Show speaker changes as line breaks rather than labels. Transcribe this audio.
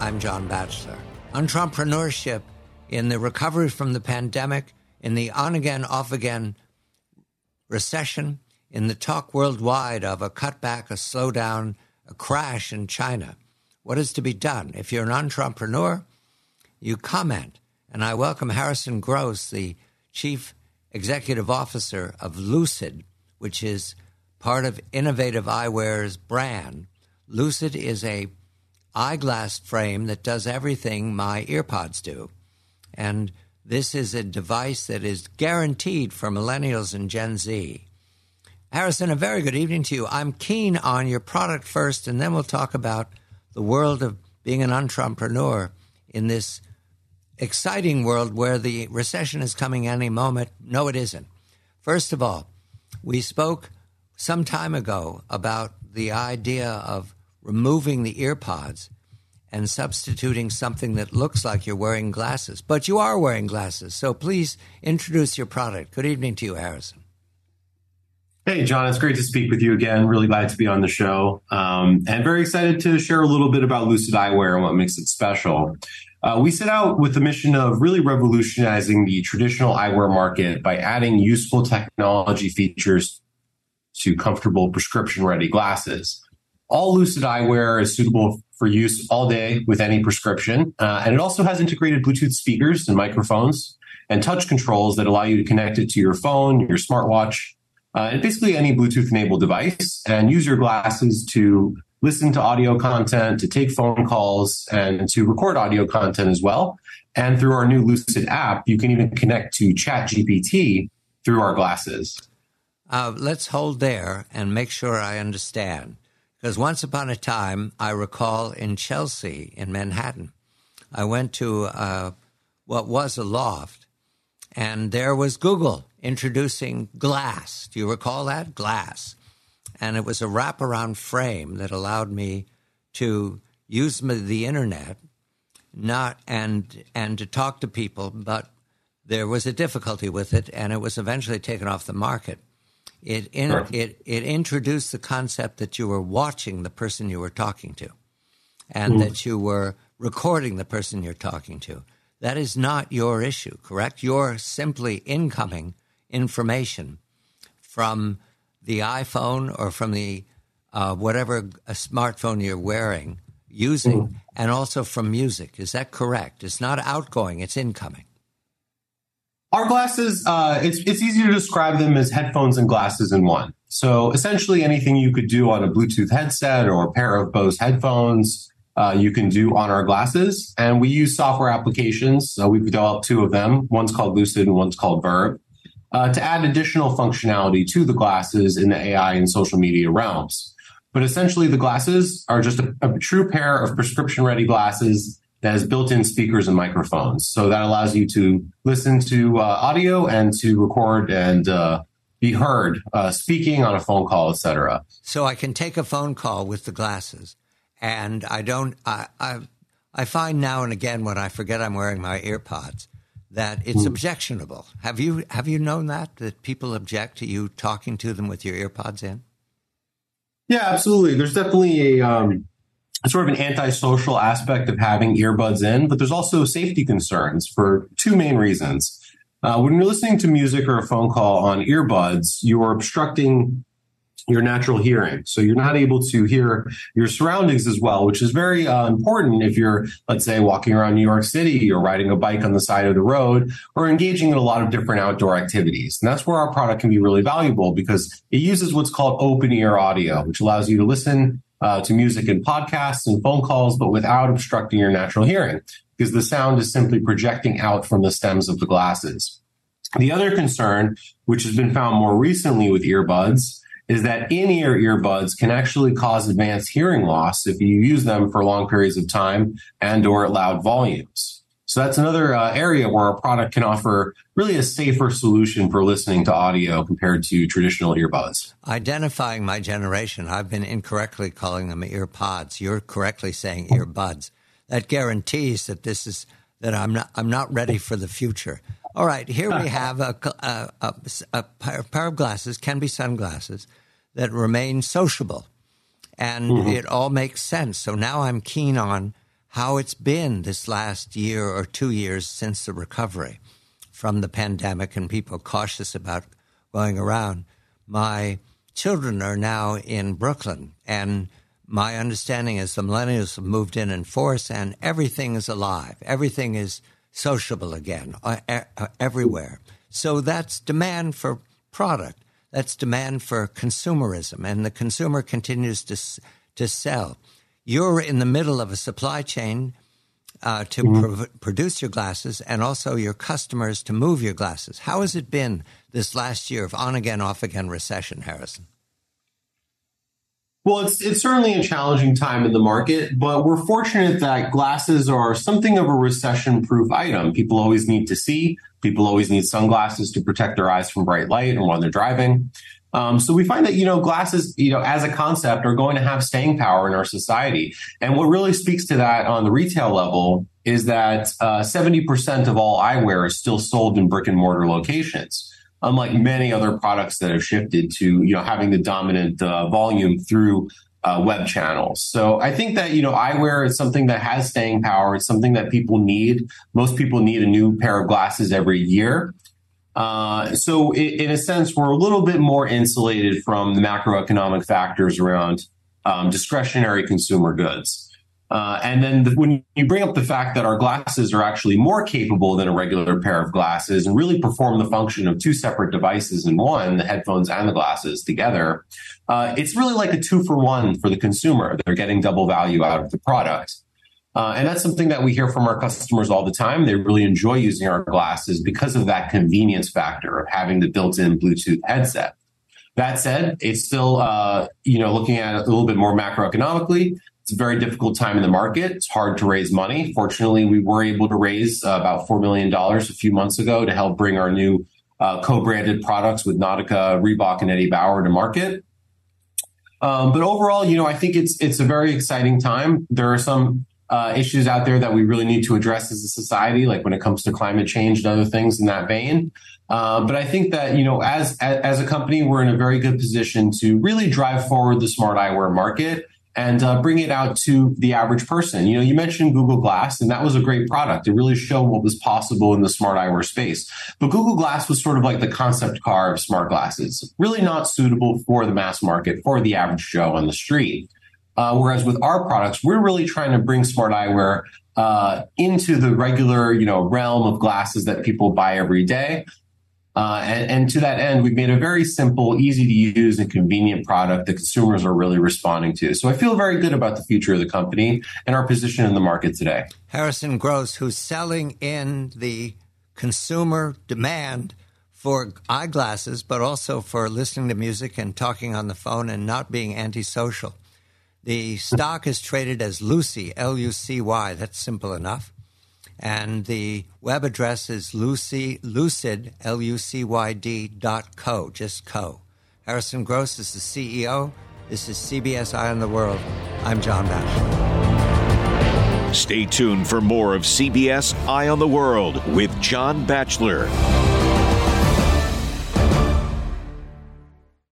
I'm John Batchelor. Entrepreneurship in the recovery from the pandemic, in the on-again, off-again recession, in the talk worldwide of a cutback, a slowdown, a crash in China. What is to be done? If you're an entrepreneur, you comment. And I welcome Harrison Gross, the Chief Executive Officer of Lucid, which is part of Innovative Eyewear's brand. Lucid is a eyeglass frame that does everything my earpods do. And this is a device that is guaranteed for millennials and Gen Z. Harrison, a very good evening to you. I'm keen on your product first, and then we'll talk about the world of being an entrepreneur in this exciting world where the recession is coming any moment. No, it isn't. First of all, we spoke some time ago about the idea of removing the earpods and substituting something that looks like you're wearing glasses. But you are wearing glasses, so please introduce your product. Good evening to you, Harrison.
Hey, John, it's great to speak with you again. Really glad to be on the show. And very excited to share a little bit about Lucid Eyewear and what makes it special. We set out with the mission of really revolutionizing the traditional eyewear market by adding useful technology features to comfortable prescription-ready glasses. All Lucid Eyewear is suitable for use all day with any prescription. And it also has integrated Bluetooth speakers and microphones and touch controls that allow you to connect it to your phone, your smartwatch, and basically any Bluetooth-enabled device, and use your glasses to listen to audio content, to take phone calls, and to record audio content as well. And through our new Lucid app, you can even connect to ChatGPT through our glasses.
Let's hold there and make sure I understand. Because once upon a time, I recall in Chelsea, in Manhattan, I went to what was a loft, and there was Google introducing Glass. Do you recall that? Glass. And it was a wraparound frame that allowed me to use the internet, and to talk to people, but there was a difficulty with it, and it was eventually taken off the market. It introduced the concept that you were watching the person you were talking to, and that you were recording the person you're talking to. That is not your issue, correct? You're simply incoming information from the iPhone or from the whatever a smartphone you're wearing, using, and also from music. Is that correct? It's not outgoing, it's incoming.
Our glasses, it's easy to describe them as headphones and glasses in one. So essentially anything you could do on a Bluetooth headset or a pair of Bose headphones, you can do on our glasses. And we use software applications. We've developed two of them. One's called Lucid and one's called Verb, to add additional functionality to the glasses in the AI and social media realms. But essentially the glasses are just a true pair of prescription-ready glasses that has built-in speakers and microphones. So that allows you to listen to audio and to record and be heard speaking on a phone call, etc.
So I can take a phone call with the glasses, and I find now and again when I forget I'm wearing my earpods that it's objectionable. Have you known that people object to you talking to them with your earpods in?
Yeah, absolutely. There's definitely a sort of an antisocial aspect of having earbuds in, but there's also safety concerns for two main reasons. When you're listening to music or a phone call on earbuds, you're obstructing your natural hearing. So you're not able to hear your surroundings as well, which is very important if you're, let's say, walking around New York City or riding a bike on the side of the road or engaging in a lot of different outdoor activities. And that's where our product can be really valuable because it uses what's called open ear audio, which allows you to listen to music and podcasts and phone calls, but without obstructing your natural hearing, because the sound is simply projecting out from the stems of the glasses. The other concern, which has been found more recently with earbuds, is that in-ear earbuds can actually cause advanced hearing loss if you use them for long periods of time and or at loud volumes. So that's another area where our product can offer really a safer solution for listening to audio compared to traditional earbuds.
Identifying my generation, I've been incorrectly calling them earpods. You're correctly saying earbuds. That guarantees that I'm not ready for the future. All right, here we have a pair of glasses, can be sunglasses, that remain sociable. And it all makes sense. So now I'm keen on how it's been this last year or 2 years since the recovery from the pandemic and people cautious about going around. My children are now in Brooklyn, and my understanding is the millennials have moved in force, and everything is alive. Everything is sociable again, everywhere. So that's demand for product. That's demand for consumerism, and the consumer continues to sell. You're in the middle of a supply chain to produce your glasses, and also your customers to move your glasses. How has it been this last year of on-again, off-again recession, Harrison?
Well, it's certainly a challenging time in the market, but we're fortunate that glasses are something of a recession-proof item. People always need to see. People always need sunglasses to protect their eyes from bright light and when they're driving. So we find that, glasses, as a concept are going to have staying power in our society. And what really speaks to that on the retail level is that 70% of all eyewear is still sold in brick and mortar locations, unlike many other products that have shifted to, having the dominant volume through web channels. So I think that, eyewear is something that has staying power. It's something that people need. Most people need a new pair of glasses every year. So in a sense, we're a little bit more insulated from the macroeconomic factors around discretionary consumer goods. And then when you bring up the fact that our glasses are actually more capable than a regular pair of glasses and really perform the function of two separate devices in one, the headphones and the glasses together, it's really like a 2-for-1 for the consumer. They're getting double value out of the product. And that's something that we hear from our customers all the time. They really enjoy using our glasses because of that convenience factor of having the built-in Bluetooth headset. That said, it's still, looking at it a little bit more macroeconomically, it's a very difficult time in the market. It's hard to raise money. Fortunately, we were able to raise about $4 million a few months ago to help bring our new co-branded products with Nautica, Reebok, and Eddie Bauer to market. But overall, I think it's a very exciting time. There are some issues out there that we really need to address as a society, like when it comes to climate change and other things in that vein. But I think that, as a company, we're in a very good position to really drive forward the smart eyewear market and bring it out to the average person. You mentioned Google Glass, and that was a great product. It really showed what was possible in the smart eyewear space. But Google Glass was sort of like the concept car of smart glasses, really not suitable for the mass market, for the average Joe on the street. Whereas with our products, we're really trying to bring smart eyewear into the regular, realm of glasses that people buy every day. And to that end, we've made a very simple, easy to use and convenient product that consumers are really responding to. So I feel very good about the future of the company and our position in the market today.
Harrison Gross, who's selling in the consumer demand for eyeglasses, but also for listening to music and talking on the phone and not being antisocial. The stock is traded as Lucy, L-U-C-Y. That's simple enough. And the web address is lucid, Lucyd.co, just co. Harrison Gross is the CEO. This is CBS Eye on the World. I'm John Batchelor.
Stay tuned for more of CBS Eye on the World with John Batchelor.